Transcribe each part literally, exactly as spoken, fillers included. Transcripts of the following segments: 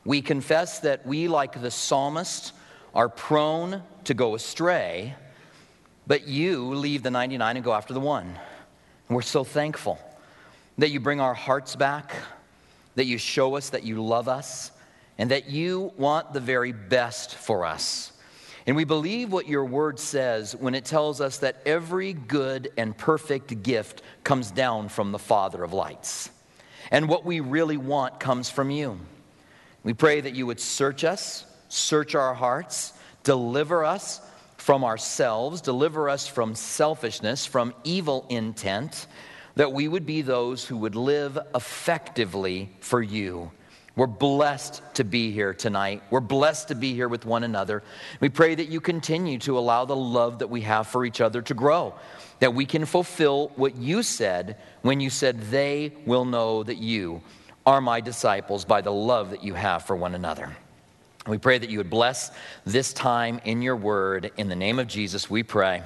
We confess that we, like the psalmist, are prone to go astray, but you leave the ninety-nine and go after the one. And we're so thankful that you bring our hearts back, that you show us that you love us, and that you want the very best for us. And we believe what your word says when it tells us that every good and perfect gift comes down from the Father of lights. And what we really want comes from you. We pray that you would search us, search our hearts, deliver us from ourselves, deliver us from selfishness, from evil intent, that we would be those who would live effectively for you. We're blessed to be here tonight. We're blessed to be here with one another. We pray that you continue to allow the love that we have for each other to grow, that we can fulfill what you said when you said, they will know that you are my disciples by the love that you have for one another. We pray that you would bless this time in your word. In the name of Jesus, we pray.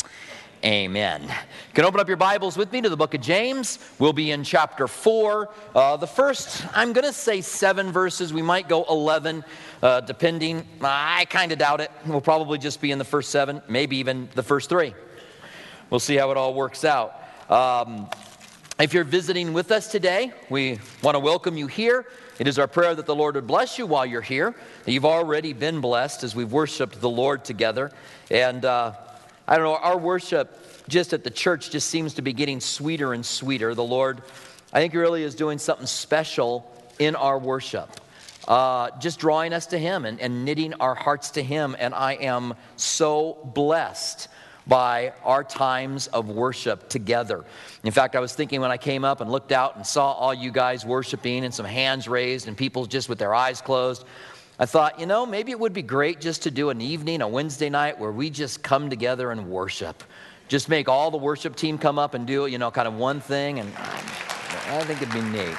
Amen. You can open up your Bibles with me to the book of James. We'll be in chapter four. Uh, the first, I'm going to say seven verses. We might go eleven, uh, depending. I kind of doubt it. We'll probably just be in the first seven, maybe even the first three. We'll see how it all works out. Um, if you're visiting with us today, we want to welcome you here. It is our prayer that the Lord would bless you while you're here, that you've already been blessed as we've worshiped the Lord together. And uh, I don't know, our worship just at the church just seems to be getting sweeter and sweeter. The Lord, I think, really is doing something special in our worship. Uh, just drawing us to Him and, and knitting our hearts to Him. And I am so blessed by our times of worship together. In fact, I was thinking when I came up and looked out and saw all you guys worshiping and some hands raised and people just with their eyes closed, I thought, you know, maybe it would be great just to do an evening, a Wednesday night, where we just come together and worship. Just make all the worship team come up and do, you know, kind of one thing, and I think it'd be neat.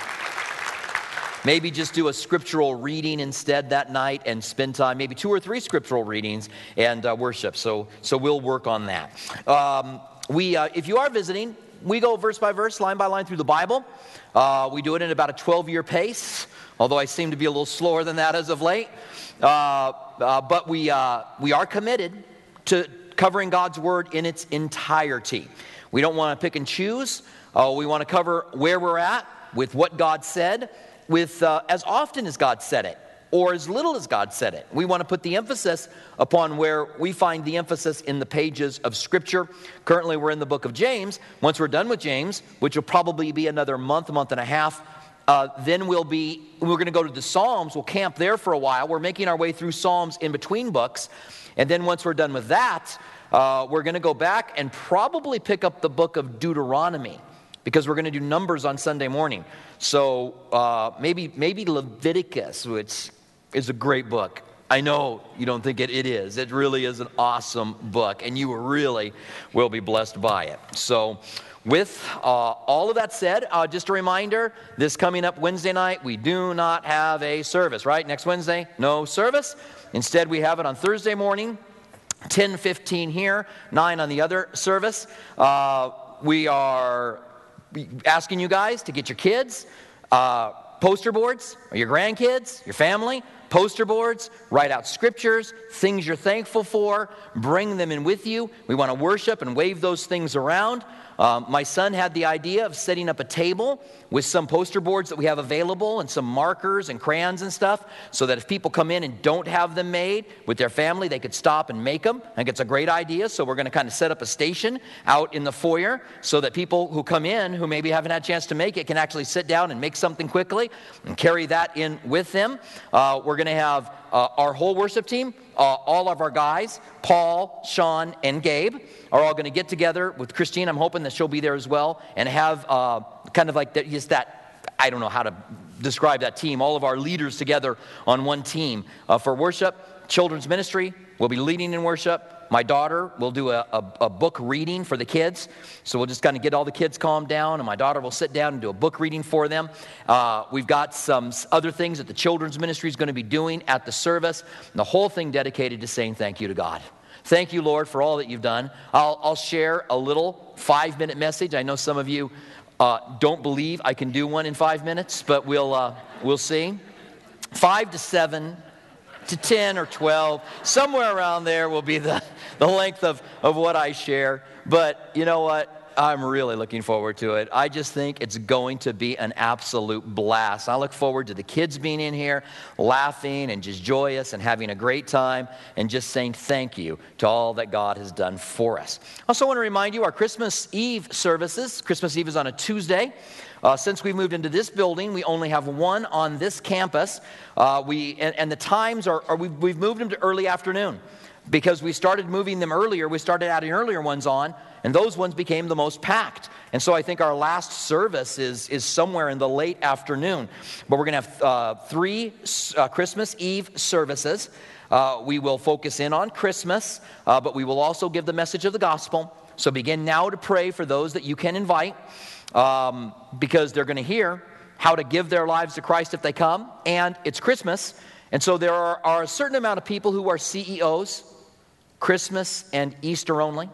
Maybe just do a scriptural reading instead that night and spend time, maybe two or three scriptural readings and uh, worship. So, so we'll work on that. Um, we, uh, if you are visiting, we go verse by verse, line by line through the Bible. Uh, we do it in about a twelve-year pace, although I seem to be a little slower than that as of late. Uh, uh, but we uh, we are committed to covering God's Word in its entirety. We don't want to pick and choose. Uh, we want to cover where we're at with what God said, with uh, as often as God said it, or as little as God said it. We want to put the emphasis upon where we find the emphasis in the pages of Scripture. Currently, we're in the book of James. Once we're done with James, which will probably be another month, month and a half, uh, then we'll be, we're going to go to the Psalms. We'll camp there for a while. We're making our way through Psalms in between books. And then once we're done with that, uh, we're going to go back and probably pick up the book of Deuteronomy, because we're going to do Numbers on Sunday morning. So uh, maybe maybe Leviticus, which is a great book. I know you don't think it, it is. It really is an awesome book, and you really will be blessed by it. So with uh, all of that said, uh, just a reminder, this coming up Wednesday night, we do not have a service, right? Next Wednesday, no service. Instead, we have it on Thursday morning, ten fifteen here, nine on the other service. Uh, we are asking you guys to get your kids uh, poster boards, or your grandkids, your family, poster boards, write out scriptures, things you're thankful for, bring them in with you. We want to worship and wave those things around. Um, my son had the idea of setting up a table with some poster boards that we have available and some markers and crayons and stuff, so that if people come in and don't have them made with their family, they could stop and make them. I think it's a great idea. So we're going to kind of set up a station out in the foyer so that people who come in who maybe haven't had a chance to make it can actually sit down and make something quickly and carry that in with them. Uh, we're going to have uh, our whole worship team, uh, all of our guys, Paul, Sean, and Gabe, are all going to get together with Christine. I'm hoping that she'll be there as well, and have uh, kind of like that, just that, I don't know how to describe that team, all of our leaders together on one team uh, for worship. Children's ministry will be leading in worship. My daughter will do a, a, a book reading for the kids. So we'll just kind of get all the kids calmed down, and my daughter will sit down and do a book reading for them. Uh, we've got some other things that the children's ministry is going to be doing at the service. The whole thing dedicated to saying thank you to God. Thank you, Lord, for all that you've done. I'll, I'll share a little five-minute message. I know some of you uh, don't believe I can do one in five minutes, but we'll uh, we'll see. five to seven to ten or twelve, somewhere around there will be the, the length of, of what I share. But you know what? I'm really looking forward to it. I just think it's going to be an absolute blast. I look forward to the kids being in here, laughing and just joyous and having a great time and just saying thank you to all that God has done for us. I also want to remind you our Christmas Eve services. Christmas Eve is on a Tuesday. Uh, since we moved into this building, we only have one on this campus. Uh, we and, and the times are, are we've, we've moved them to early afternoon because we started moving them earlier. We started adding earlier ones on, and those ones became the most packed. And so I think our last service is, is somewhere in the late afternoon. But we're going to have uh, three uh, Christmas Eve services. Uh, we will focus in on Christmas, uh, but we will also give the message of the gospel. So begin now to pray for those that you can invite, um, because they're going to hear how to give their lives to Christ if they come, and it's Christmas. And so there are, are a certain amount of people who are C E Os, Christmas and Easter only.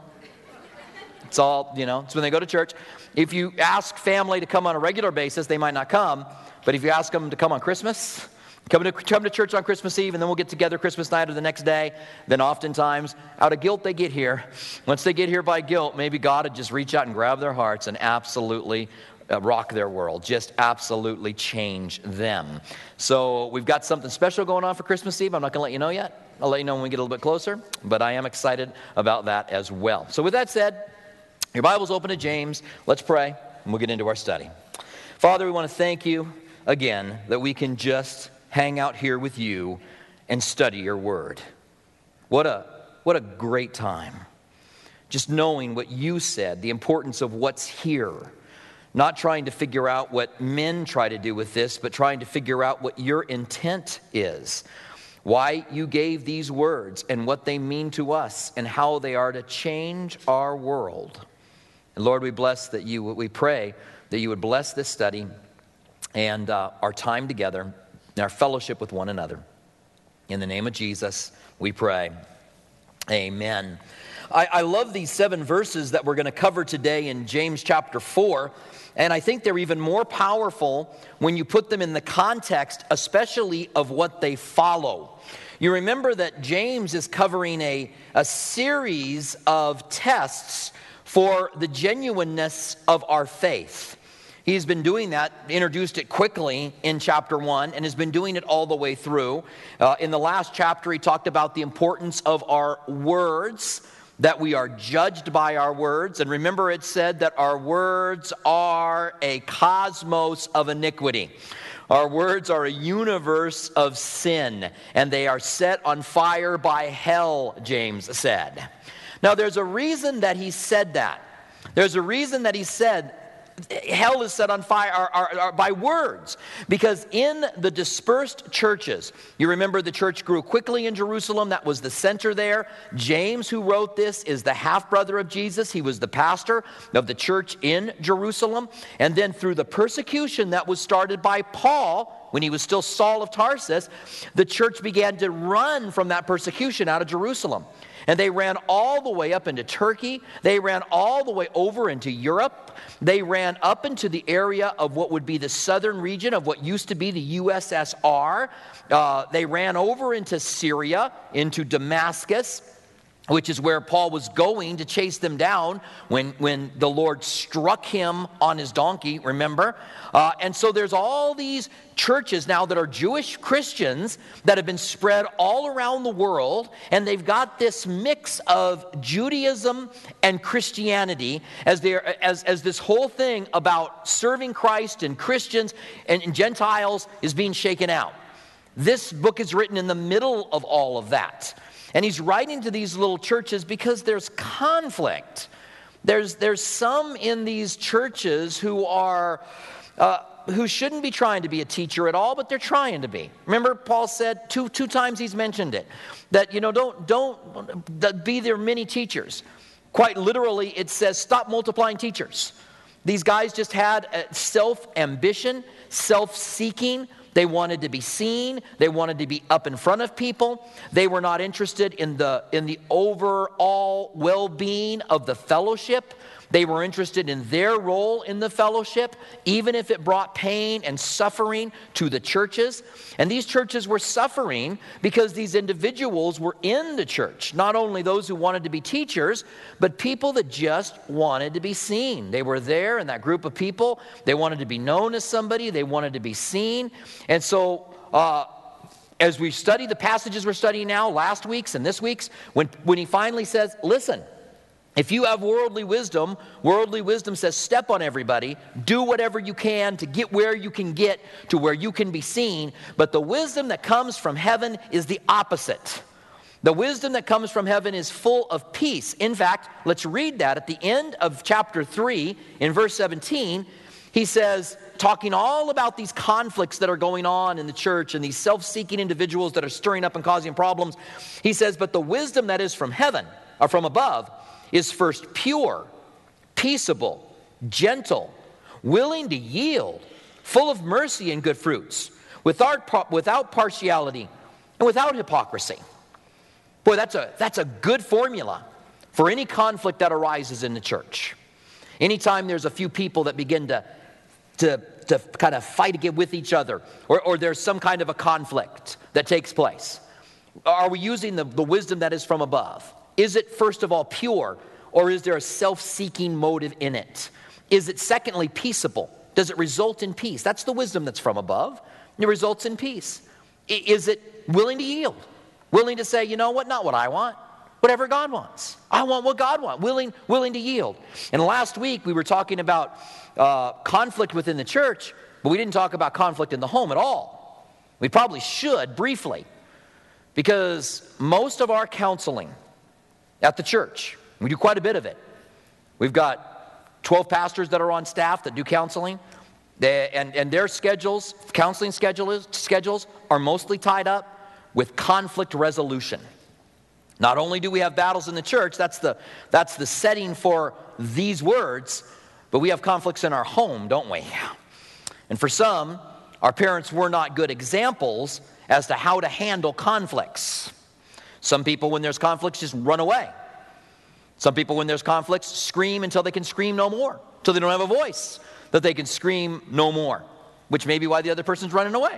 It's all, you know, it's when they go to church. If you ask family to come on a regular basis, they might not come. But if you ask them to come on Christmas, come to, come to church on Christmas Eve, and then we'll get together Christmas night or the next day, then oftentimes, out of guilt, they get here. Once they get here by guilt, maybe God would just reach out and grab their hearts and absolutely uh, rock their world, just absolutely change them. So we've got something special going on for Christmas Eve. I'm not going to let you know yet. I'll let you know when we get a little bit closer, but I am excited about that as well. So with that said, your Bible's open to James. Let's pray, and we'll get into our study. Father, we want to thank you again that we can just hang out here with you and study your word. What a, what a great time. Just knowing what you said, the importance of what's here. Not trying to figure out what men try to do with this, but trying to figure out what your intent is. Why you gave these words and what they mean to us and how they are to change our world. And Lord, we bless that you, we pray that you would bless this study and uh, our time together and our fellowship with one another. In the name of Jesus, we pray. Amen. I, I love these seven verses that we're going to cover today in James chapter four. And I think they're even more powerful when you put them in the context, especially of what they follow. You remember that James is covering a, a series of tests for the genuineness of our faith. He's been doing that, introduced it quickly in chapter one, and has been doing it all the way through. Uh, in the last chapter, he talked about the importance of our words, that we are judged by our words. And remember, it said that our words are a cosmos of iniquity. Our words are a universe of sin, and they are set on fire by hell, James said. Now, there's a reason that he said that. There's a reason that he said hell is set on fire are, are, are by words. Because in the dispersed churches, you remember the church grew quickly in Jerusalem. That was the center there. James, who wrote this, is the half-brother of Jesus. He was the pastor of the church in Jerusalem. And then through the persecution that was started by Paul, when he was still Saul of Tarsus, the church began to run from that persecution out of Jerusalem. And they ran all the way up into Turkey. They ran all the way over into Europe. They ran up into the area of what would be the southern region of what used to be the U S S R. Uh, they ran over into Syria, into Damascus, which is where Paul was going to chase them down when, when the Lord struck him on his donkey, remember? Uh, and so there's all these churches now that are Jewish Christians that have been spread all around the world, and they've got this mix of Judaism and Christianity as, as, as this whole thing about serving Christ and Christians and, and Gentiles is being shaken out. This book is written in the middle of all of that. And he's writing to these little churches because there's conflict. There's, there's some in these churches who are uh, who shouldn't be trying to be a teacher at all, but they're trying to be. Remember, Paul said two two times he's mentioned it, that you know don't don't be their many teachers. Quite literally, it says stop multiplying teachers. These guys just had self-ambition, self-seeking. They wanted to be seen. They wanted to be up in front of people. They were not interested in the in the overall well-being of the fellowship. They were interested in their role in the fellowship, even if it brought pain and suffering to the churches. And these churches were suffering because these individuals were in the church. Not only those who wanted to be teachers, but people that just wanted to be seen. They were there in that group of people. They wanted to be known as somebody. They wanted to be seen. And so uh, as we study the passages we're studying now, last week's and this week's, when, when he finally says, listen, if you have worldly wisdom, worldly wisdom says step on everybody, do whatever you can to get where you can get to where you can be seen. But the wisdom that comes from heaven is the opposite. The wisdom that comes from heaven is full of peace. In fact, let's read that at the end of chapter three in verse seventeen. He says, talking all about these conflicts that are going on in the church and these self-seeking individuals that are stirring up and causing problems. He says, but the wisdom that is from heaven, or from above, is first pure, peaceable, gentle, willing to yield, full of mercy and good fruits, without, without partiality and without hypocrisy. Boy, that's a, that's a good formula for any conflict that arises in the church. Anytime there's a few people that begin to, to, to kind of fight again with each other, or, or there's some kind of a conflict that takes place, are we using the, the wisdom that is from above? Is it, first of all, pure, or is there a self-seeking motive in it? Is it, secondly, peaceable? Does it result in peace? That's the wisdom that's from above. It results in peace. I- is it willing to yield? Willing to say, you know what, not what I want, whatever God wants. I want what God wants. Willing, willing to yield. And last week we were talking about uh, conflict within the church, but we didn't talk about conflict in the home at all. We probably should briefly, because most of our counseling at the church, we do quite a bit of it. We've got twelve pastors that are on staff that do counseling, they, and, and their schedules, counseling schedules, schedules are mostly tied up with conflict resolution. Not only do we have battles in the church, that's the, that's the setting for these words, but we have conflicts in our home, don't we? And for some, our parents were not good examples as to how to handle conflicts. Some people, when there's conflicts, just run away. Some people, when there's conflicts, scream until they can scream no more, until they don't have a voice that they can scream no more, which may be why the other person's running away.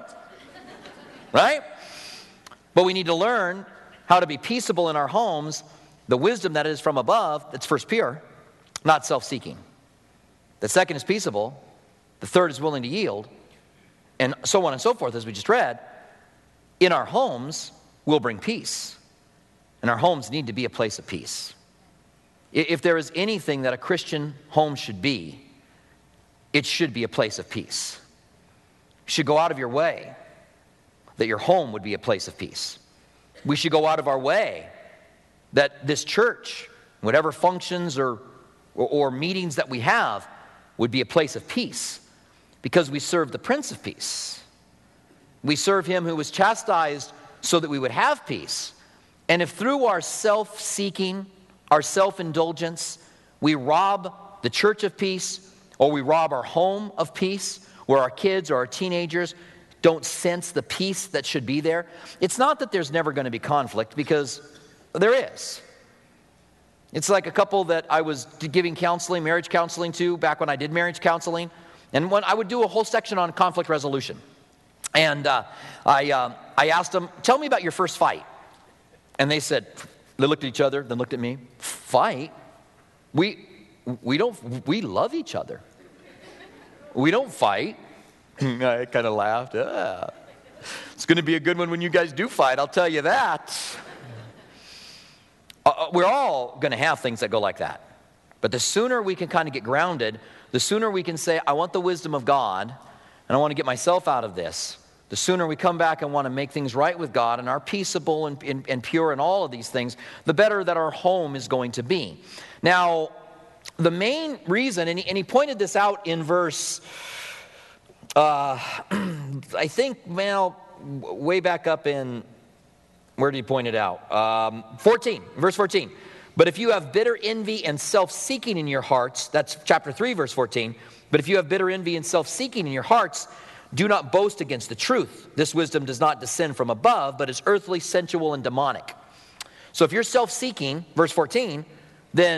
Right? But we need to learn how to be peaceable in our homes, the wisdom that is from above, that's first pure, not self-seeking. The second is peaceable. The third is willing to yield. And so on and so forth, as we just read. In our homes, we'll bring peace. And our homes need to be a place of peace. If there is anything that a Christian home should be, it should be a place of peace. You should go out of your way that your home would be a place of peace. We should go out of our way that this church, whatever functions or, or, or meetings that we have, would be a place of peace, because we serve the Prince of Peace. We serve him who was chastised so that we would have peace. And if through our self-seeking, our self-indulgence, we rob the church of peace, or we rob our home of peace, where our kids or our teenagers don't sense the peace that should be there, it's not that there's never going to be conflict, because there is. It's like a couple that I was giving counseling, marriage counseling to, back when I did marriage counseling, and when I would do a whole section on conflict resolution. And uh, I, uh, I asked them, tell me about your first fight. And they said, they looked at each other, then looked at me. Fight? We we don't we love each other. We don't fight. I kind of laughed. Ah, it's going to be a good one when you guys do fight, I'll tell you that. Uh, we're all going to have things that go like that. But the sooner we can kind of get grounded, the sooner we can say, I want the wisdom of God, and I want to get myself out of this. The sooner we come back and want to make things right with God and are peaceable and, and, and pure and all of these things, the better that our home is going to be. Now, the main reason, and he, and he pointed this out in verse, uh, I think, well, way back up in, where did he point it out? Um, fourteen, verse fourteen. But if you have bitter envy and self-seeking in your hearts, that's chapter three, verse fourteen. But if you have bitter envy and self-seeking in your hearts, do not boast against the truth. This wisdom does not descend from above, but is earthly, sensual, and demonic. So if you're self-seeking, verse fourteen, then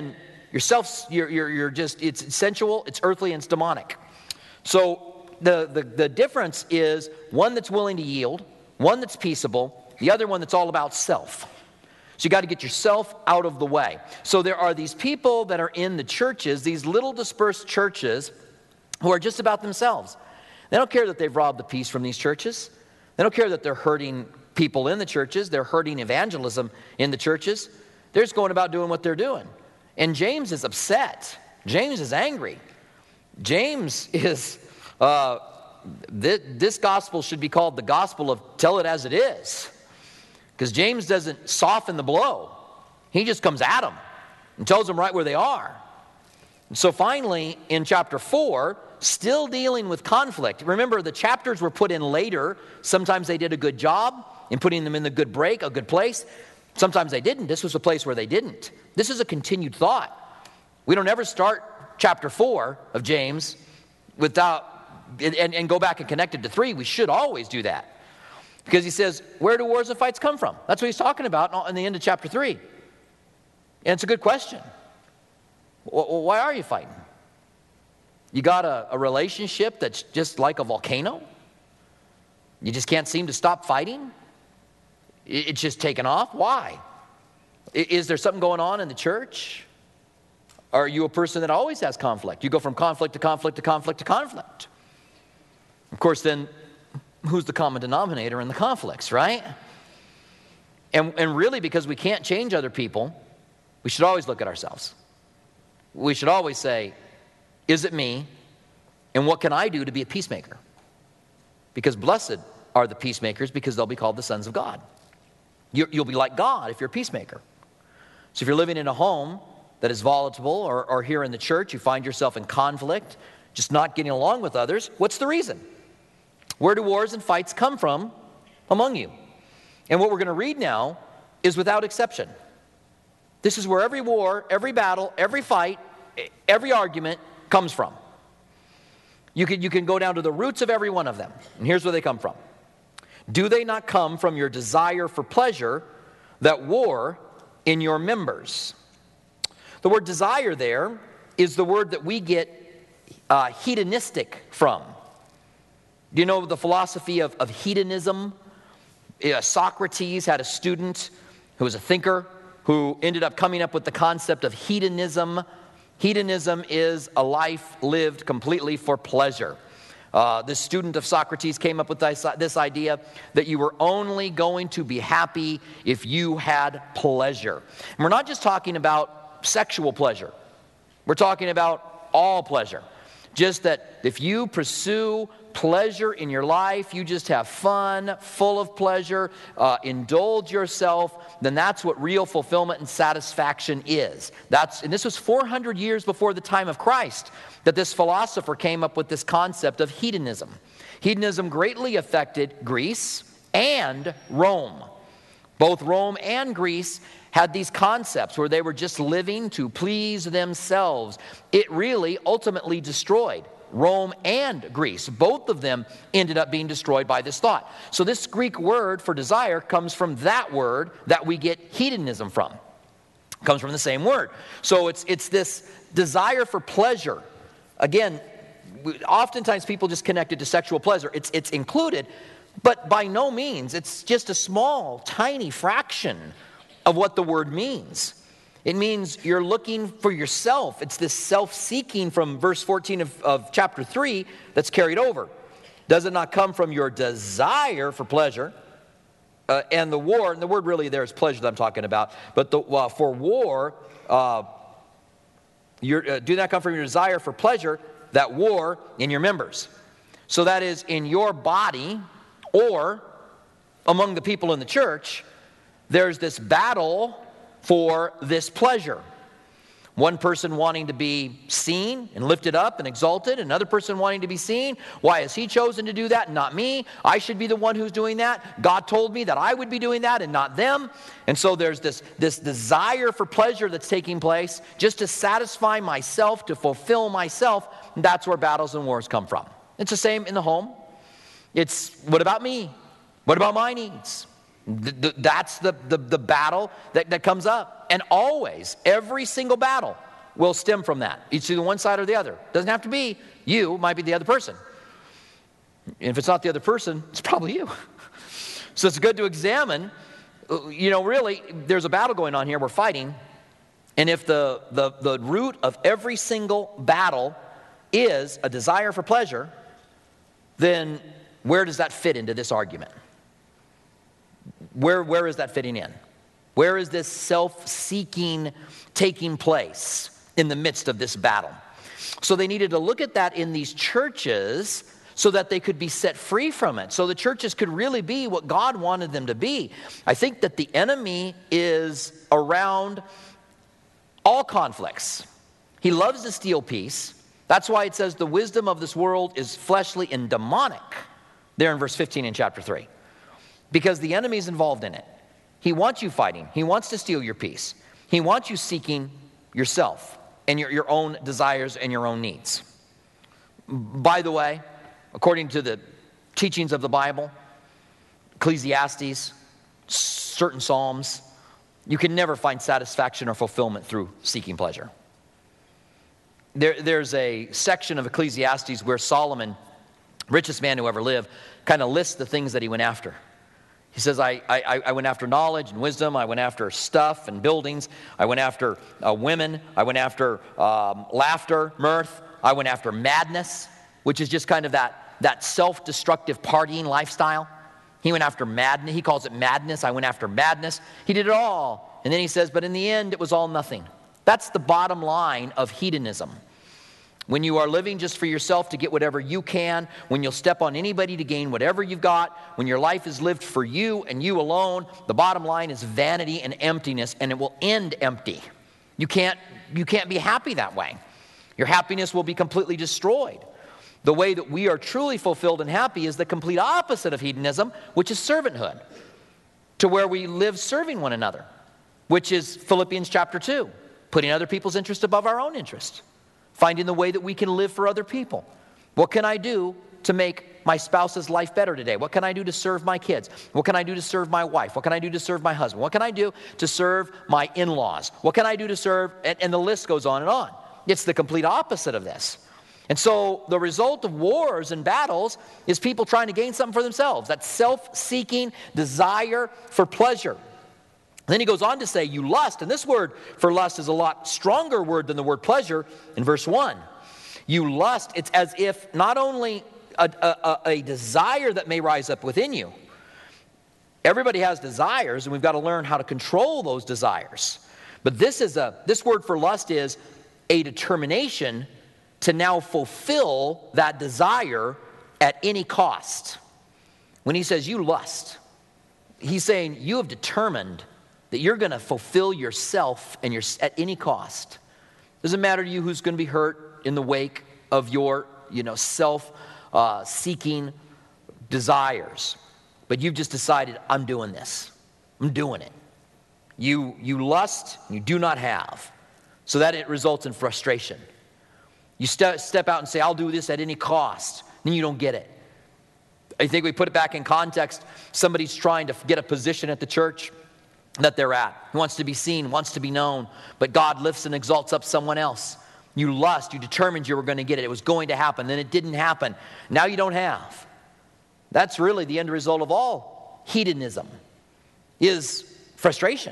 you're self, you're, you're, you're just, it's sensual, it's earthly, and it's demonic. So the, the, the difference is one that's willing to yield, one that's peaceable, the other one that's all about self. So you got to get yourself out of the way. So there are these people that are in the churches, these little dispersed churches, who are just about themselves. They don't care that they've robbed the peace from these churches. They don't care that they're hurting people in the churches. They're hurting evangelism in the churches. They're just going about doing what they're doing. And James is upset. James is angry. James is, uh, th- this gospel should be called the gospel of tell it as it is. Because James doesn't soften the blow. He just comes at them and tells them right where they are. And so finally, in chapter four, still dealing with conflict. Remember, the chapters were put in later. Sometimes they did a good job in putting them in the good break, a good place. Sometimes they didn't. This was a place where they didn't. This is a continued thought. We don't ever start chapter four of James without and, and go back and connect it to three. We should always do that. Because he says, where do wars and fights come from? That's what he's talking about in the end of chapter three. And it's a good question. Well, why are you fighting? You got a, a relationship that's just like a volcano? You just can't seem to stop fighting? It's just taken off? Why? Is there something going on in the church? Are you a person that always has conflict? You go from conflict to conflict to conflict to conflict. Of course, then, who's the common denominator in the conflicts, right? And, and really, because we can't change other people, we should always look at ourselves. We should always say, is it me? And what can I do to be a peacemaker? Because blessed are the peacemakers, because they'll be called the sons of God. You're, you'll be like God if you're a peacemaker. So if you're living in a home that is volatile, or, or here in the church, you find yourself in conflict, just not getting along with others, what's the reason? Where do wars and fights come from among you? And what we're going to read now is without exception. This is where every war, every battle, every fight, every argument comes from. You can, you can go down to the roots of every one of them. And here's where they come from. Do they not come from your desire for pleasure that war in your members? The word desire there is the word that we get uh, hedonistic from. Do you know the philosophy of, of hedonism? Uh, Socrates had a student who was a thinker who ended up coming up with the concept of hedonism. Hedonism is a life lived completely for pleasure. Uh, this student of Socrates came up with this, this idea that you were only going to be happy if you had pleasure. And we're not just talking about sexual pleasure. We're talking about all pleasure. Just that if you pursue pleasure in your life, you just have fun, full of pleasure, uh, indulge yourself, then that's what real fulfillment and satisfaction is. That's, and this was four hundred years before the time of Christ that this philosopher came up with this concept of hedonism. Hedonism greatly affected Greece and Rome. Both Rome and Greece had these concepts where they were just living to please themselves. It really ultimately destroyed Rome and Greece. Both of them ended up being destroyed by this thought. So this Greek word for desire comes from that word that we get hedonism from. It comes from the same word. So it's it's this desire for pleasure. Again, oftentimes people just connect it to sexual pleasure. It's it's included, but by no means. It's just a small, tiny fraction of what the word means. It means you're looking for yourself. It's this self-seeking from verse fourteen of, of chapter three that's carried over. Does it not come from your desire for pleasure? Uh, and the war, and the word really there is pleasure that I'm talking about, but the, uh, for war, uh, you're, uh, do not come from your desire for pleasure, that war in your members. So that is in your body or among the people in the church, there's this battle for this pleasure. One person wanting to be seen and lifted up and exalted, another person wanting to be seen. Why has he chosen to do that, not me? I should be the one who's doing that. God told me that I would be doing that and not them. And so there's this, this desire for pleasure that's taking place just to satisfy myself, to fulfill myself. And that's where battles and wars come from. It's the same in the home. It's, what about me? What about my needs? That's the, the, the battle that, that comes up. And always, every single battle, will stem from that. It's either one side or the other. Doesn't have to be you, it might be the other person. And if it's not the other person, it's probably you. So it's good to examine, you know, really, there's a battle going on here, we're fighting. And if the, the, the root of every single battle is a desire for pleasure, then where does that fit into this argument? Where, where is that fitting in? Where is this self-seeking taking place in the midst of this battle? So they needed to look at that in these churches so that they could be set free from it. So the churches could really be what God wanted them to be. I think that the enemy is around all conflicts. He loves to steal peace. That's why it says the wisdom of this world is fleshly and demonic, there in verse fifteen in chapter three. Because the enemy is involved in it. He wants you fighting. He wants to steal your peace. He wants you seeking yourself and your, your own desires and your own needs. By the way, according to the teachings of the Bible, Ecclesiastes, certain Psalms, you can never find satisfaction or fulfillment through seeking pleasure. There, there's a section of Ecclesiastes where Solomon, richest man who ever lived, kind of lists the things that he went after. He says, I, I, I went after knowledge and wisdom. I went after stuff and buildings. I went after uh, women. I went after um, laughter, mirth. I went after madness, which is just kind of that, that self-destructive partying lifestyle. He went after madness. He calls it madness. I went after madness. He did it all. And then he says, but in the end, it was all nothing. That's the bottom line of hedonism. When you are living just for yourself to get whatever you can, when you'll step on anybody to gain whatever you've got, when your life is lived for you and you alone, the bottom line is vanity and emptiness, and it will end empty. You can't, you can't be happy that way. Your happiness will be completely destroyed. The way that we are truly fulfilled and happy is the complete opposite of hedonism, which is servanthood, to where we live serving one another, which is Philippians chapter two, putting other people's interest above our own interest. Finding the way that we can live for other people. What can I do to make my spouse's life better today? What can I do to serve my kids? What can I do to serve my wife? What can I do to serve my husband? What can I do to serve my in-laws? What can I do to serve? And, and the list goes on and on. It's the complete opposite of this. And so the result of wars and battles is people trying to gain something for themselves. That self-seeking desire for pleasure. Then he goes on to say, you lust, and this word for lust is a lot stronger word than the word pleasure in verse one. You lust, it's as if not only a, a, a desire that may rise up within you. Everybody has desires, and we've got to learn how to control those desires. But this is a this word for lust is a determination to now fulfill that desire at any cost. When he says you lust, he's saying you have determined that you're going to fulfill yourself and your, at any cost. Doesn't matter to you who's going to be hurt in the wake of your, you know, self-seeking uh, desires. But you've just decided, I'm doing this. I'm doing it. You, you lust, you do not have. So that it results in frustration. You step, step out and say, I'll do this at any cost. Then you don't get it. I think we put it back in context. Somebody's trying to get a position at the church that they're at. He wants to be seen, wants to be known, but God lifts and exalts up someone else. You lust, you determined you were going to get it. It was going to happen, then it didn't happen. Now you don't have. That's really the end result of all hedonism, is frustration.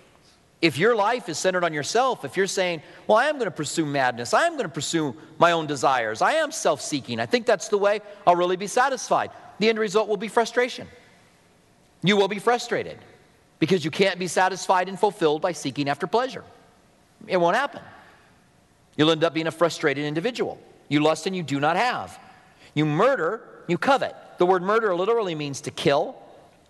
If your life is centered on yourself, if you're saying, well, I am going to pursue madness, I am going to pursue my own desires, I am self-seeking, I think that's the way I'll really be satisfied, the end result will be frustration. You will be frustrated. Because you can't be satisfied and fulfilled by seeking after pleasure. It won't happen. You'll end up being a frustrated individual. You lust and you do not have. You murder, you covet. The word murder literally means to kill.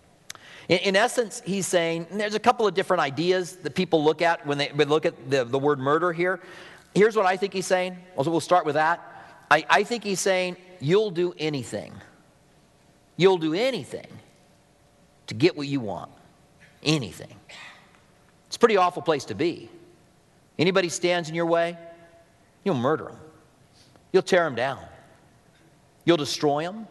In, in essence, he's saying, and there's a couple of different ideas that people look at when they look at the, the word murder here. Here's what I think he's saying. We'll start with that. I, I think he's saying, you'll do anything. You'll do anything to get what you want. Anything. It's a pretty awful place to be. Anybody stands in your way, you'll murder them. You'll tear them down. You'll destroy them.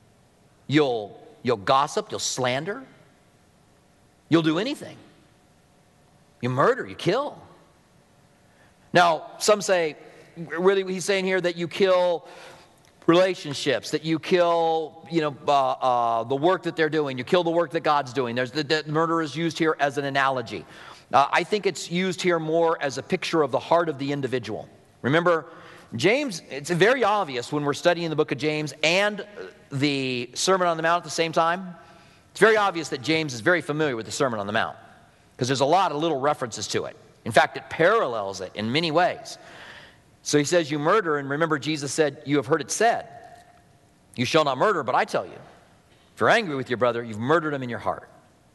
You'll, you'll gossip. You'll slander. You'll do anything. You murder. You kill. Now, some say, really he's saying here that you kill relationships, that you kill, you know, uh, uh, the work that they're doing. You kill the work that God's doing. There's the, the murder is used here as an analogy. Uh, I think it's used here more as a picture of the heart of the individual. Remember, James, it's very obvious when we're studying the book of James and the Sermon on the Mount at the same time. It's very obvious that James is very familiar with the Sermon on the Mount because there's a lot of little references to it. In fact, it parallels it in many ways. So he says, you murder, and remember Jesus said, you have heard it said, you shall not murder, but I tell you, if you're angry with your brother, you've murdered him in your heart.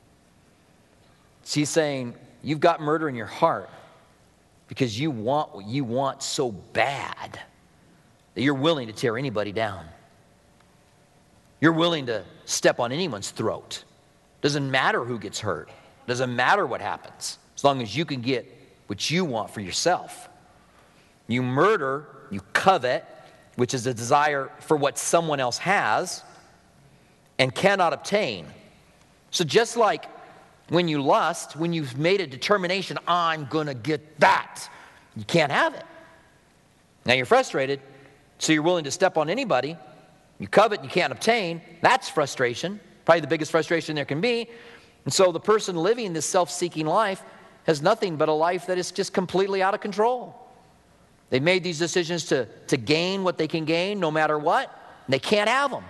So he's saying, you've got murder in your heart because you want what you want so bad that you're willing to tear anybody down. You're willing to step on anyone's throat. Doesn't matter who gets hurt. Doesn't matter what happens, as long as you can get what you want for yourself. You murder, you covet, which is a desire for what someone else has and cannot obtain. So just like when you lust, when you've made a determination, I'm going to get that, you can't have it. Now you're frustrated, so you're willing to step on anybody. You covet, you can't obtain. That's frustration, probably the biggest frustration there can be. And so the person living this self-seeking life has nothing but a life that is just completely out of control. They've made these decisions to, to gain what they can gain no matter what, and they can't have them.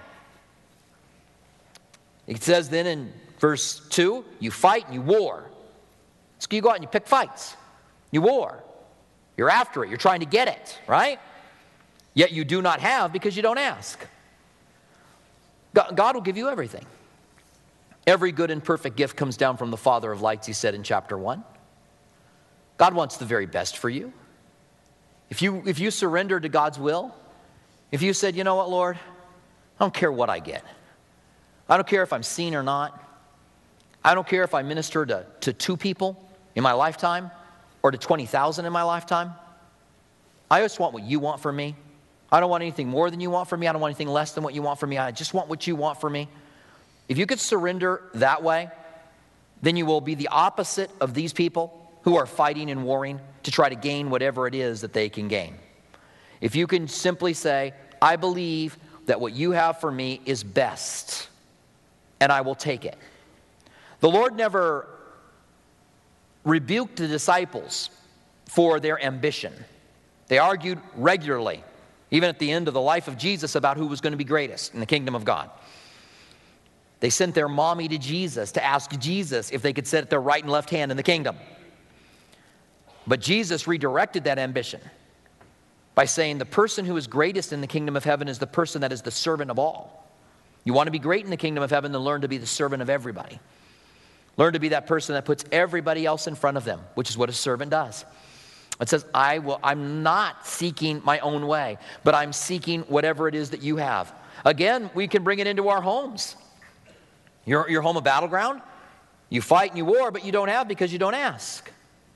It says then in verse two, you fight and you war. So you go out and you pick fights. You war. You're after it. You're trying to get it, right? Yet you do not have because you don't ask. God will give you everything. Every good and perfect gift comes down from the Father of lights, he said in chapter one. God wants the very best for you. If you, if you surrender to God's will, if you said, you know what, Lord, I don't care what I get. I don't care if I'm seen or not. I don't care if I minister to, to two people in my lifetime or to twenty thousand in my lifetime. I just want what you want for me. I don't want anything more than you want for me. I don't want anything less than what you want for me. I just want what you want for me. If you could surrender that way, then you will be the opposite of these people who are fighting and warring to try to gain whatever it is that they can gain. If you can simply say, I believe that what you have for me is best, and I will take it. The Lord never rebuked the disciples for their ambition. They argued regularly, even at the end of the life of Jesus, about who was going to be greatest in the kingdom of God. They sent their mommy to Jesus to ask Jesus if they could sit at their right and left hand in the kingdom. But Jesus redirected that ambition by saying the person who is greatest in the kingdom of heaven is the person that is the servant of all. You want to be great in the kingdom of heaven, then learn to be the servant of everybody. Learn to be that person that puts everybody else in front of them, which is what a servant does. It says, I will, I'm not seeking my own way, but I'm seeking whatever it is that you have. Again, we can bring it into our homes. Your, your home a battleground? You fight and you war, but you don't have because you don't ask.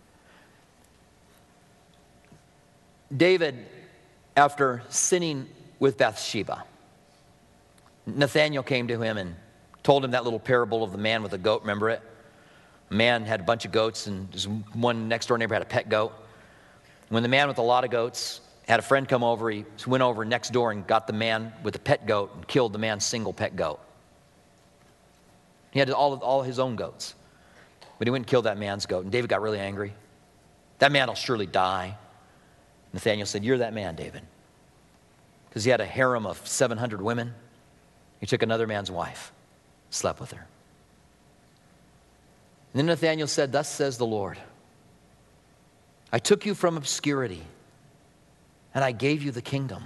David, after sinning with Bathsheba, Nathanael came to him and told him that little parable of the man with a goat. Remember it? A man had a bunch of goats, and this one next door neighbor had a pet goat. When the man with a lot of goats had a friend come over, he went over next door and got the man with the pet goat and killed the man's single pet goat. He had all, all his own goats, but he went and killed that man's goat, and David got really angry. That man will surely die. Nathanael said, you're that man, David. Because he had a harem of seven hundred women. He took another man's wife, slept with her. And then Nathanael said, thus says the Lord, I took you from obscurity, and I gave you the kingdom.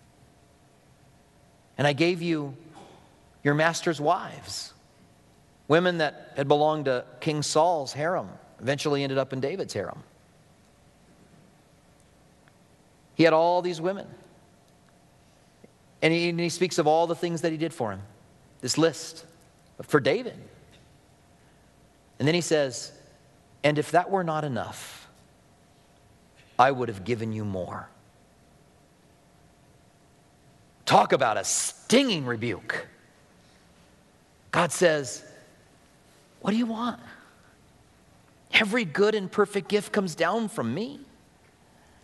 And I gave you your master's wives. Women that had belonged to King Saul's harem eventually ended up in David's harem. He had all these women. And he, and he speaks of all the things that he did for him. This list for David. And then he says, and if that were not enough, I would have given you more. Talk about a stinging rebuke. God says, what do you want? Every good and perfect gift comes down from me.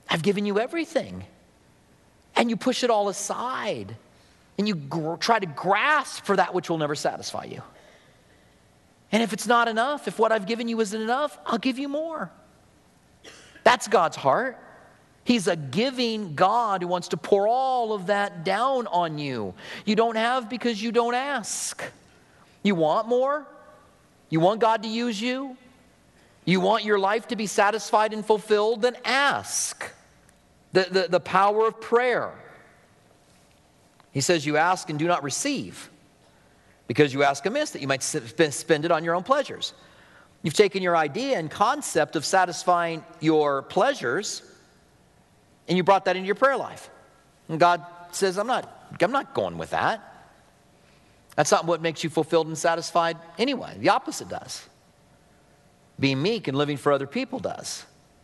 I've given you everything. And you push it all aside. And you gr- try to grasp for that which will never satisfy you. And if it's not enough, if what I've given you isn't enough, I'll give you more. That's God's heart. He's a giving God who wants to pour all of that down on you. You don't have because you don't ask. You want more? You want God to use you? You want your life to be satisfied and fulfilled? Then ask. The, the, the power of prayer. He says you ask and do not receive because you ask amiss that you might spend it on your own pleasures. You've taken your idea and concept of satisfying your pleasures and you brought that into your prayer life. And God says, I'm not, I'm not going with that. That's not what makes you fulfilled and satisfied anyway. The opposite does. Being meek and living for other people does.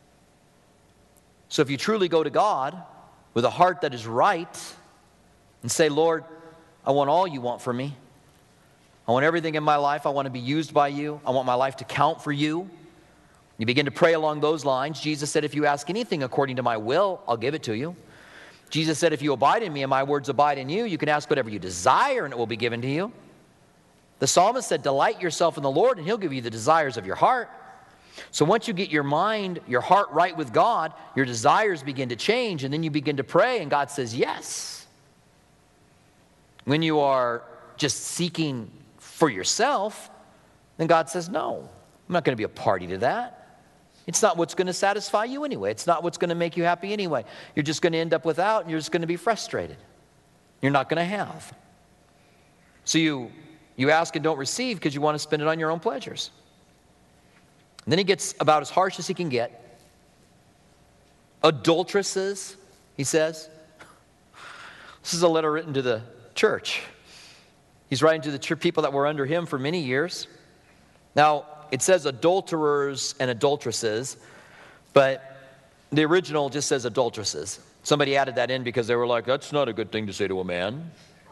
So if you truly go to God with a heart that is right and say, Lord, I want all you want for me. I want everything in my life. I want to be used by you. I want my life to count for you. You begin to pray along those lines. Jesus said, if you ask anything according to my will, I'll give it to you. Jesus said, if you abide in me and my words abide in you, you can ask whatever you desire and it will be given to you. The psalmist said, delight yourself in the Lord and he'll give you the desires of your heart. So once you get your mind, your heart right with God, your desires begin to change and then you begin to pray and God says yes. When you are just seeking for yourself, then God says, no, I'm not going to be a party to that. It's not what's going to satisfy you anyway. It's not what's going to make you happy anyway. You're just going to end up without and you're just going to be frustrated. You're not going to have. So you, you ask and don't receive because you want to spend it on your own pleasures. And then he gets about as harsh as he can get. Adulteresses, he says. This is a letter written to the church. He's writing to the church people that were under him for many years. Now, it says adulterers and adulteresses, but the original just says adulteresses. Somebody added that in because they were like, that's not a good thing to say to a man.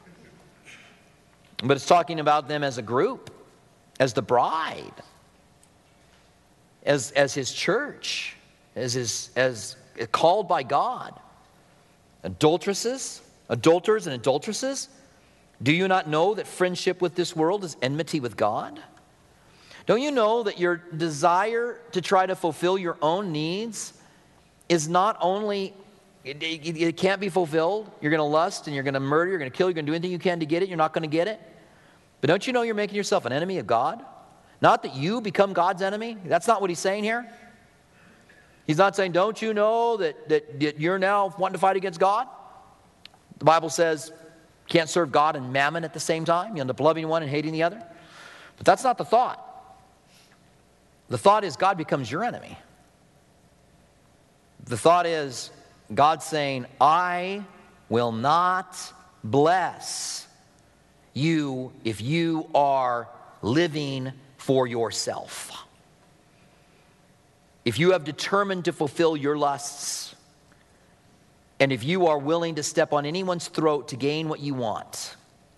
But it's talking about them as a group, as the bride, as, as his church, as, his, as called by God. Adulteresses, adulterers and adulteresses, do you not know that friendship with this world is enmity with God? Don't you know that your desire to try to fulfill your own needs is not only, it, it, it can't be fulfilled. You're going to lust and you're going to murder, you're going to kill, you're going to do anything you can to get it. You're not going to get it. But don't you know you're making yourself an enemy of God? Not that you become God's enemy. That's not what he's saying here. He's not saying, don't you know that, that, that you're now wanting to fight against God? The Bible says, can't serve God and mammon at the same time. You end up loving one and hating the other. But that's not the thought. The thought is God becomes your enemy. The thought is God saying, I will not bless you if you are living for yourself. If you have determined to fulfill your lusts, and if you are willing to step on anyone's throat to gain what you want,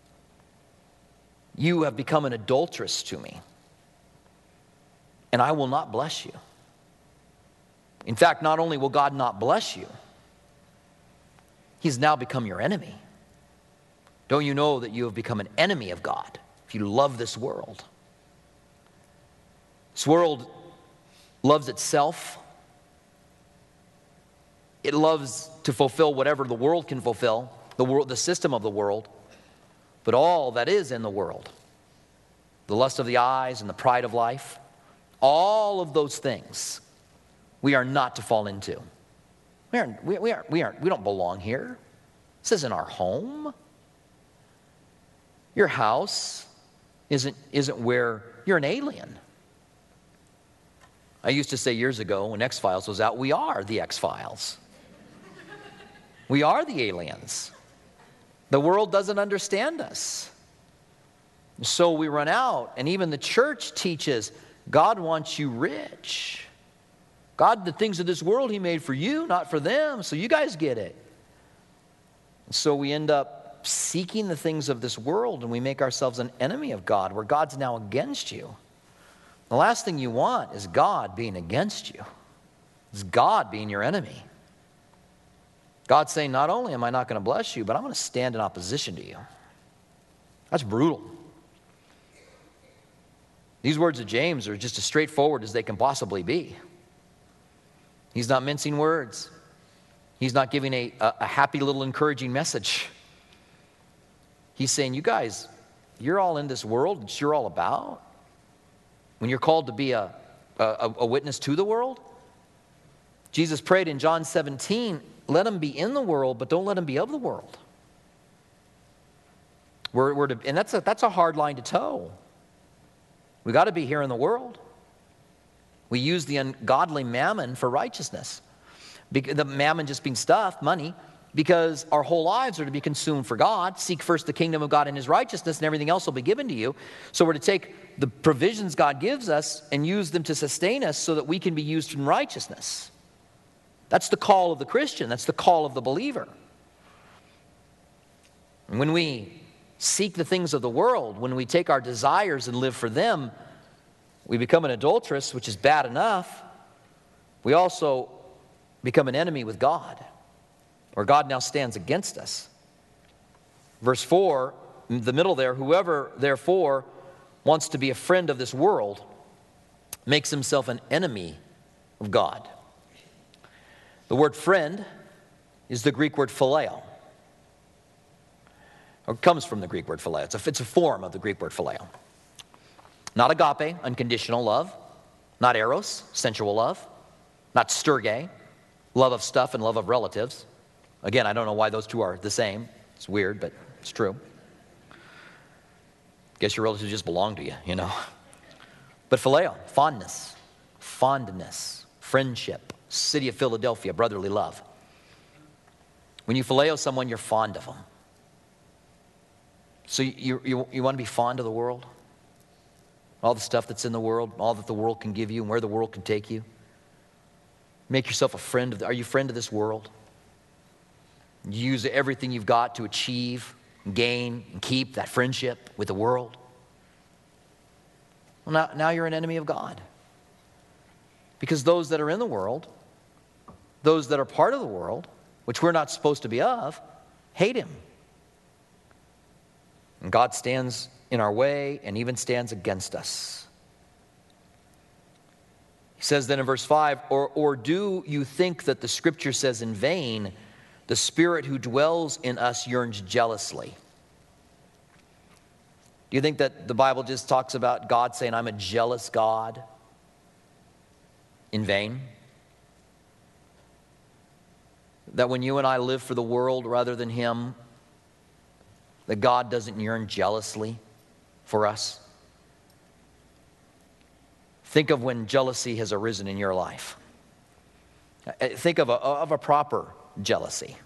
you have become an adulteress to me. And I will not bless you. In fact, not only will God not bless you, he's now become your enemy. Don't you know that you have become an enemy of God if you love this world? This world loves itself. It loves to fulfill whatever the world can fulfill, the world, the system of the world, but all that is in the world, the lust of the eyes and the pride of life, all of those things we are not to fall into. We aren't, we, we aren't, we aren't, we don't belong here. This isn't our home. Your house isn't, isn't where you're an alien. I used to say years ago when X-Files was out, we are the X-Files. We are the aliens. The world doesn't understand us. So we run out, and even the church teaches God wants you rich. God, the things of this world he made for you, not for them, so you guys get it. So we end up seeking the things of this world, and we make ourselves an enemy of God, where God's now against you. The last thing you want is God being against you. It's God being your enemy. God's saying, not only am I not going to bless you, but I'm going to stand in opposition to you. That's brutal. These words of James are just as straightforward as they can possibly be. He's not mincing words. He's not giving a, a, a happy little encouraging message. He's saying, you guys, you're all in this world. It's you're all about. When you're called to be a, a, a witness to the world, Jesus prayed in John seventeen, let them be in the world, but don't let them be of the world. We're, we're to, and that's a, that's a hard line to toe. We got to be here in the world. We use the ungodly mammon for righteousness. The mammon just being stuff, money, because our whole lives are to be consumed for God. Seek first the kingdom of God and his righteousness, and everything else will be given to you. So we're to take the provisions God gives us and use them to sustain us so that we can be used in righteousness. That's the call of the Christian. That's the call of the believer. And when we seek the things of the world, when we take our desires and live for them, we become an adulteress, which is bad enough. We also become an enemy with God, where God now stands against us. Verse four, in the middle there, whoever therefore wants to be a friend of this world makes himself an enemy of God. The word friend is the Greek word phileo. Or comes from the Greek word phileo. It's a, it's a form of the Greek word phileo. Not agape, unconditional love. Not eros, sensual love. Not storge, love of stuff and love of relatives. Again, I don't know why those two are the same. It's weird, but it's true. Guess your relatives just belong to you, you know. But phileo, fondness, fondness, friendship, city of Philadelphia, brotherly love. When you phileo someone, you're fond of them. So you, you, you want to be fond of the world? All the stuff that's in the world, all that the world can give you, and where the world can take you. Make yourself a friend of the, are you a friend of this world? You use everything you've got to achieve, gain, and keep that friendship with the world. Well, now, now you're an enemy of God. Because those that are in the world, those that are part of the world, which we're not supposed to be of, hate him. And God stands in our way and even stands against us. He says then in verse five, or, or do you think that the scripture says in vain, the Spirit who dwells in us yearns jealously? Do you think that the Bible just talks about God saying, I'm a jealous God, in vain? That when you and I live for the world rather than him, that God doesn't yearn jealously for us? Think of when jealousy has arisen in your life. Think of a, of a proper jealousy.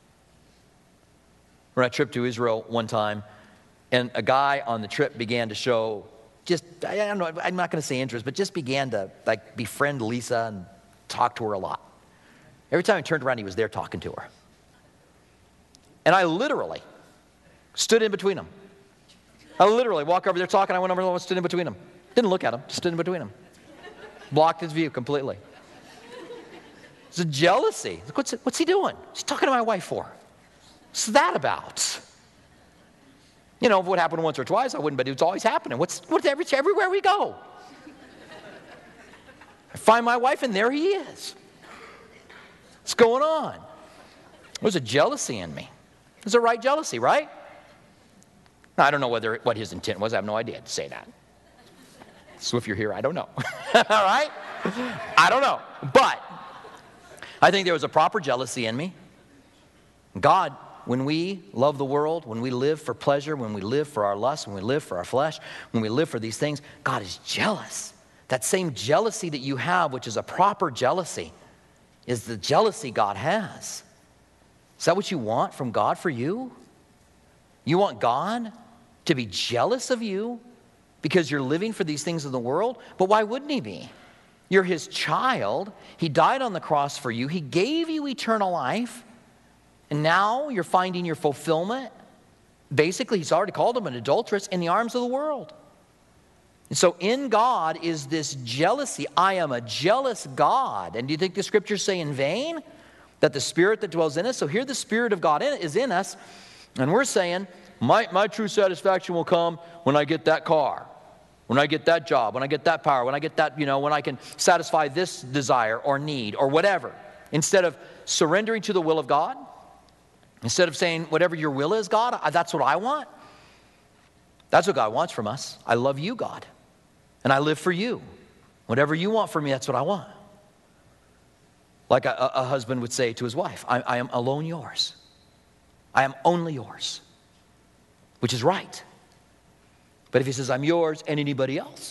We're on a trip to Israel one time, and a guy on the trip began to show just, I don't know, I'm not going to say interest, but just began to like befriend Lisa and talk to her a lot. Every time I turned around, he was there talking to her. And I literally stood in between them. I literally walked over there talking. I went over and stood in between them. Didn't look at him, just stood in between them. Blocked his view completely. It's a jealousy. What's, what's he doing? He's talking to my wife for. What's that about? You know, if it would happen once or twice, I wouldn't, but it's always happening. What's, what's every, everywhere we go? I find my wife, and there he is. What's going on? There's a jealousy in me. There's a right jealousy, right? Now, I don't know whether what his intent was. I have no idea to say that. So if you're here, I don't know. All right? I don't know. But I think there was a proper jealousy in me. God, when we love the world, when we live for pleasure, when we live for our lust, when we live for our flesh, when we live for these things, God is jealous. That same jealousy that you have, which is a proper jealousy, is the jealousy God has. Is that what you want from God for you? You want God to be jealous of you because you're living for these things in the world? But why wouldn't he be? You're his child. He died on the cross for you. He gave you eternal life. And now you're finding your fulfillment. Basically, he's already called him an adulteress in the arms of the world. And so in God is this jealousy. I am a jealous God. And do you think the scriptures say in vain That the Spirit that dwells in us, so here the Spirit of God in, is in us, and we're saying, my, my true satisfaction will come when I get that car, when I get that job, when I get that power, when I get that, you know, when I can satisfy this desire or need or whatever. Instead of surrendering to the will of God, instead of saying, whatever your will is, God, that's what I want. That's what God wants from us. I love you, God, and I live for you. Whatever you want from me, that's what I want. Like a, a husband would say to his wife, I, I am alone yours. I am only yours, which is right. But if he says, I'm yours and anybody else,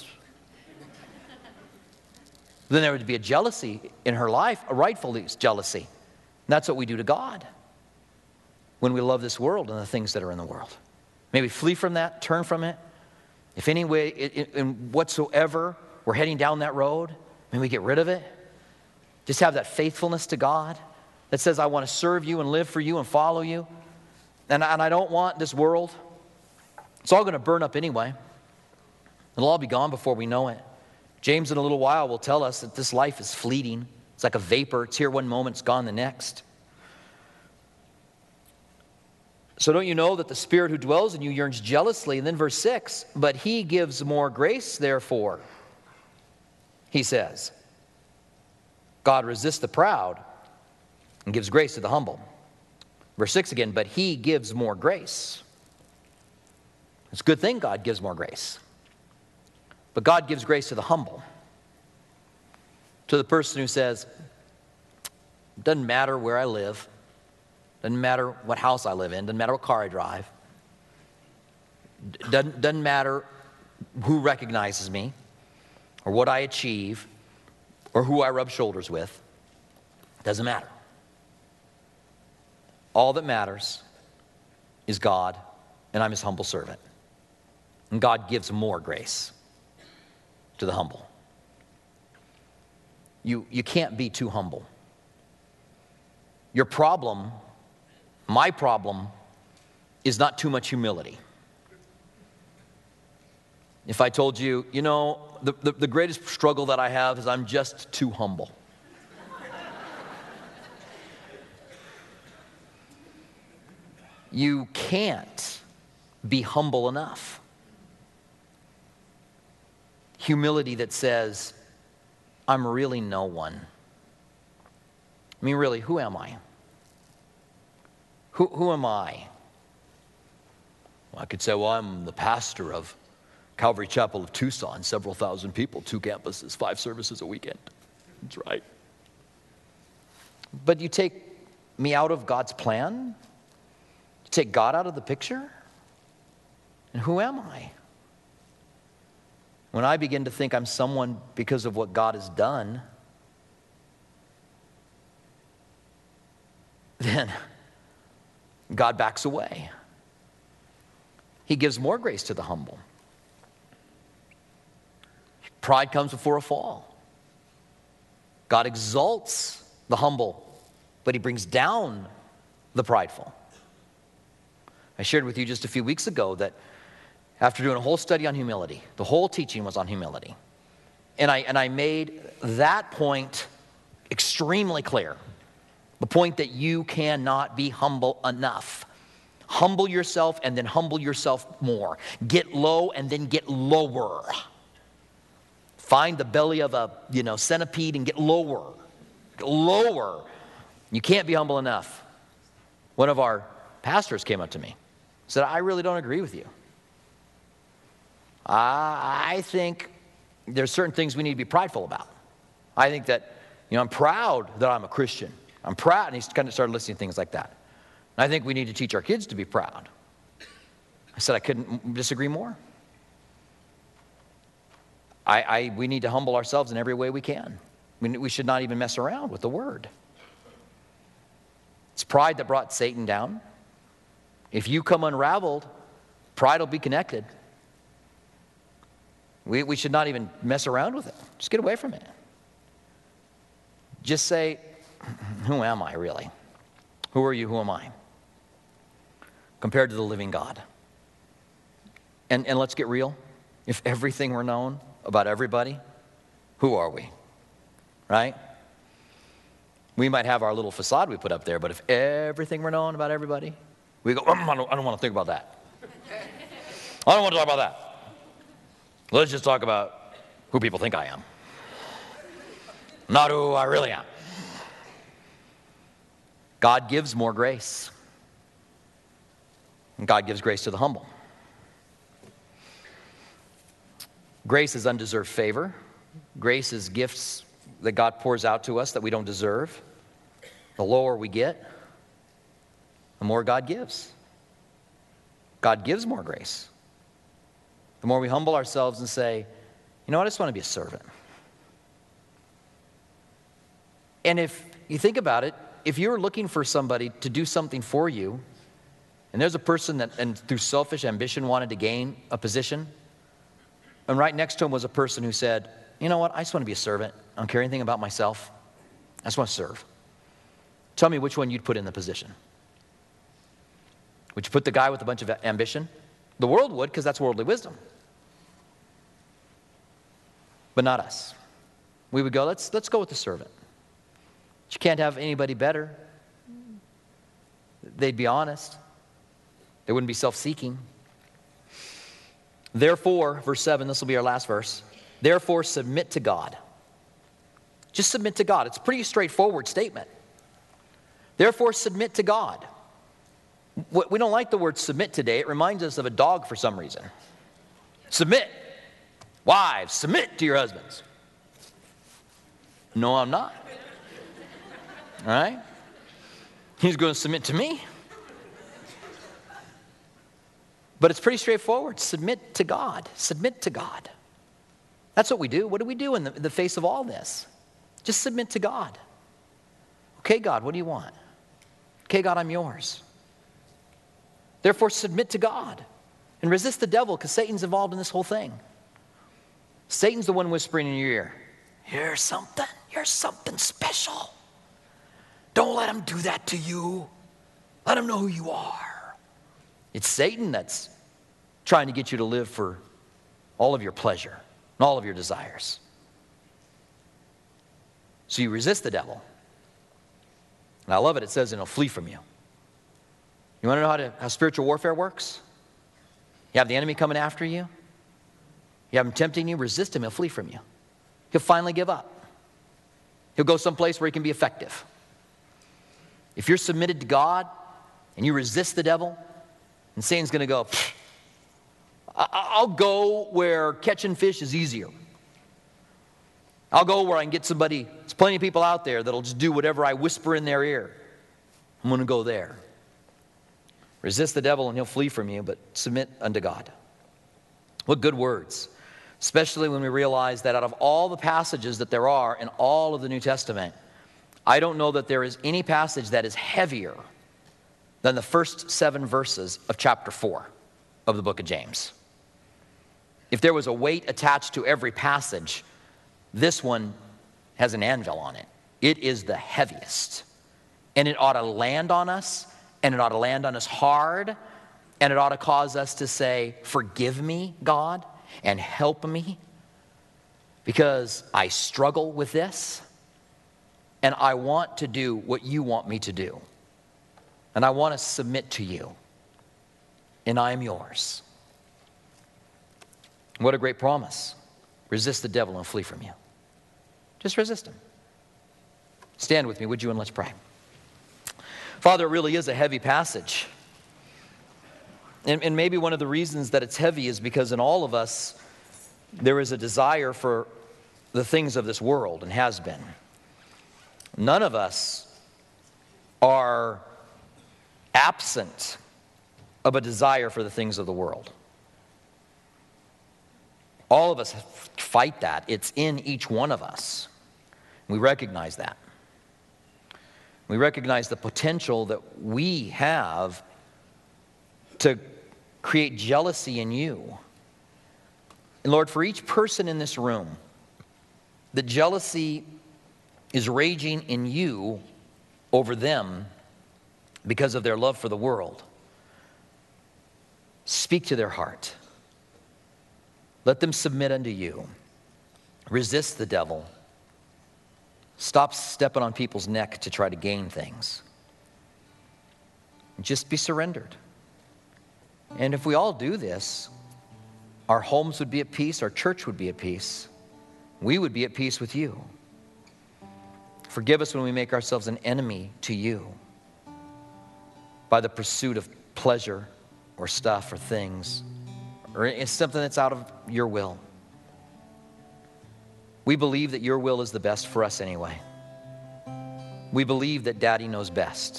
then there would be a jealousy in her life, a rightful jealousy. And that's what we do to God when we love this world and the things that are in the world. Maybe flee from that, turn from it. If any way, in whatsoever, we're heading down that road, maybe we get rid of it. Just have that faithfulness to God that says, I want to serve you and live for you and follow you. And, and I don't want this world. It's all going to burn up anyway. It'll all be gone before we know it. James in a little while will tell us that this life is fleeting. It's like a vapor. It's here one moment, it's gone the next. So don't you know that the Spirit who dwells in you yearns jealously? And then verse six, but he gives more grace, therefore, he says. God resists the proud and gives grace to the humble. Verse six again, but he gives more grace. It's a good thing God gives more grace. But God gives grace to the humble. To the person who says, it doesn't matter where I live. Doesn't matter what house I live in. Doesn't matter what car I drive. Doesn't, doesn't matter who recognizes me or what I achieve or who I rub shoulders with. Doesn't matter. All that matters is God, and I'm his humble servant. And God gives more grace to the humble. You, you can't be too humble. Your problem, my problem, is not too much humility. If I told you, you know, the, the, the greatest struggle that I have is I'm just too humble. You can't be humble enough. Humility that says, I'm really no one. I mean, really, who am I? Who, who am I? Well, I could say, well, I'm the pastor of Calvary Chapel of Tucson, several thousand people, two campuses, five services a weekend. That's right. But you take me out of God's plan? You take God out of the picture? And who am I? When I begin to think I'm someone because of what God has done, then God backs away. He gives more grace to the humble. Pride comes before a fall. God exalts the humble, but he brings down the prideful. I shared with you just a few weeks ago that after doing a whole study on humility, the whole teaching was on humility. And I, and I made that point extremely clear. The point that you cannot be humble enough. Humble yourself and then humble yourself more. Get low and then get lower. Find the belly of a, you know, centipede and get lower. Get lower. You can't be humble enough. One of our pastors came up to me and said, I really don't agree with you. I think there's certain things we need to be prideful about. I think that, you know, I'm proud that I'm a Christian. I'm proud. And he kind of started listening to things like that. And I think we need to teach our kids to be proud. I said I couldn't disagree more. I, I, we need to humble ourselves in every way we can. We, we should not even mess around with the word. It's pride that brought Satan down. If you come unraveled, pride will be connected. We, we should not even mess around with it. Just get away from it. Just say, who am I really? Who are you? Who am I? Compared to the living God. And, and let's get real. If everything were known about everybody, who are we? Right? We might have our little facade we put up there, but if everything were known about everybody, we go, mm, I, don't, I don't want to think about that. I don't want to talk about that. Let's just talk about who people think I am, not who I really am. God gives more grace. And God gives grace to the humble. Grace is undeserved favor. Grace is gifts that God pours out to us that we don't deserve. The lower we get, the more God gives. God gives more grace. The more we humble ourselves and say, you know what, I just want to be a servant. And if you think about it, if you're looking for somebody to do something for you, and there's a person that, and through selfish ambition, wanted to gain a position, and right next to him was a person who said, you know what, I just want to be a servant. I don't care anything about myself. I just want to serve. Tell me which one you'd put in the position. Would you put the guy with a bunch of ambition? The world would, because that's worldly wisdom. But not us. We would go, let's, let's go with the servant. You can't have anybody better. They'd be honest. They wouldn't be self-seeking. Therefore, verse seven, this will be our last verse. Therefore, submit to God. Just submit to God. It's a pretty straightforward statement. Therefore, submit to God. We don't like the word submit today. It reminds us of a dog for some reason. Submit. Wives, submit to your husbands. No, I'm not. All right? He's going to submit to me. But it's pretty straightforward. Submit to God. Submit to God. That's what we do. What do we do in the, in the face of all this? Just submit to God. Okay, God, what do you want? Okay, God, I'm yours. Therefore, submit to God and resist the devil, because Satan's involved in this whole thing. Satan's the one whispering in your ear, you're something, you're something special. Don't let him do that to you. Let him know who you are. It's Satan that's trying to get you to live for all of your pleasure and all of your desires. So you resist the devil. And I love it. It says, and he'll flee from you. You want to know how, to, how spiritual warfare works? You have the enemy coming after you. You have him tempting you. Resist him. He'll flee from you. He'll finally give up. He'll go someplace where he can be effective. If you're submitted to God and you resist the devil, and Satan's going to go, I'll go where catching fish is easier. I'll go where I can get somebody, there's plenty of people out there that'll just do whatever I whisper in their ear. I'm going to go there. Resist the devil and he'll flee from you, but submit unto God. What good words, especially when we realize that out of all the passages that there are in all of the New Testament, I don't know that there is any passage that is heavier than the first seven verses of chapter four of the book of James. If there was a weight attached to every passage, this one has an anvil on it. It is the heaviest. And it ought to land on us, and it ought to land on us hard, and it ought to cause us to say, forgive me, God, and help me, because I struggle with this, and I want to do what you want me to do. And I want to submit to you, and I am yours. What a great promise. Resist the devil and flee from you. Just resist him. Stand with me, would you, and let's pray. Father, it really is a heavy passage. And, and maybe one of the reasons that it's heavy is because in all of us, there is a desire for the things of this world, and has been. None of us are absent of a desire for the things of the world. All of us fight that. It's in each one of us. We recognize that. We recognize the potential that we have to create jealousy in you. And Lord, for each person in this room, the jealousy is raging in you over them because of their love for the world. Speak to their heart. Let them submit unto you. Resist the devil. Stop stepping on people's neck to try to gain things. Just be surrendered. And if we all do this, our homes would be at peace, our church would be at peace. We would be at peace with you. Forgive us when we make ourselves an enemy to you by the pursuit of pleasure or stuff or things, or it's something that's out of your will. We believe that your will is the best for us anyway. We believe that Daddy knows best.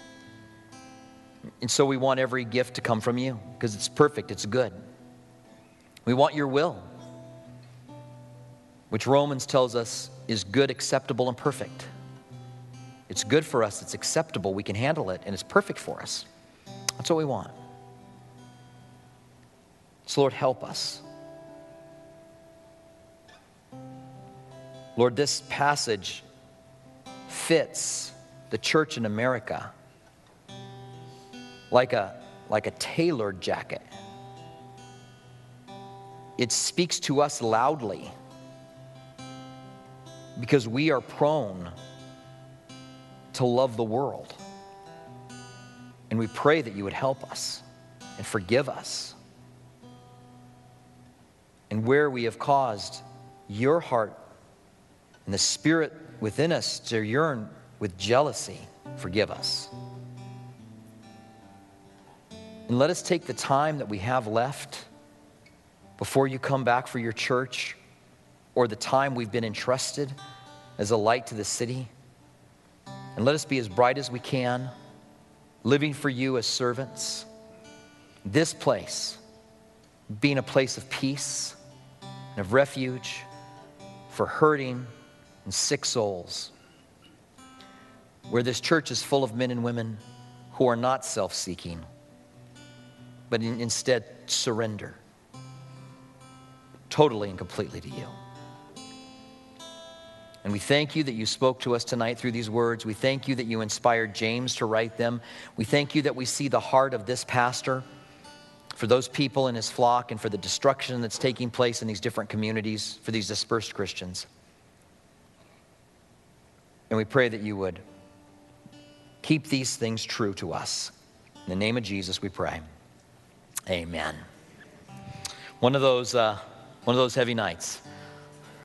And so we want every gift to come from you because it's perfect, it's good. We want your will, which Romans tells us is good, acceptable, and perfect. It's good for us, it's acceptable, we can handle it, and it's perfect for us. That's what we want. So Lord, help us. Lord, this passage fits the church in America like a, like a tailored jacket. It speaks to us loudly because we are prone to love the world. And we pray that you would help us and forgive us. And where we have caused your heart and the spirit within us to yearn with jealousy, forgive us. And let us take the time that we have left before you come back for your church, or the time we've been entrusted as a light to the city. And let us be as bright as we can, living for you as servants. This place being a place of peace and of refuge for hurting and sick souls, where this church is full of men and women who are not self-seeking, but in, instead surrender totally and completely to you. And we thank you that you spoke to us tonight through these words. We thank you that you inspired James to write them. We thank you that we see the heart of this pastor for those people in his flock and for the destruction that's taking place in these different communities for these dispersed Christians. And we pray that you would keep these things true to us. In the name of Jesus we pray. Amen. One of those, uh, one of those heavy nights.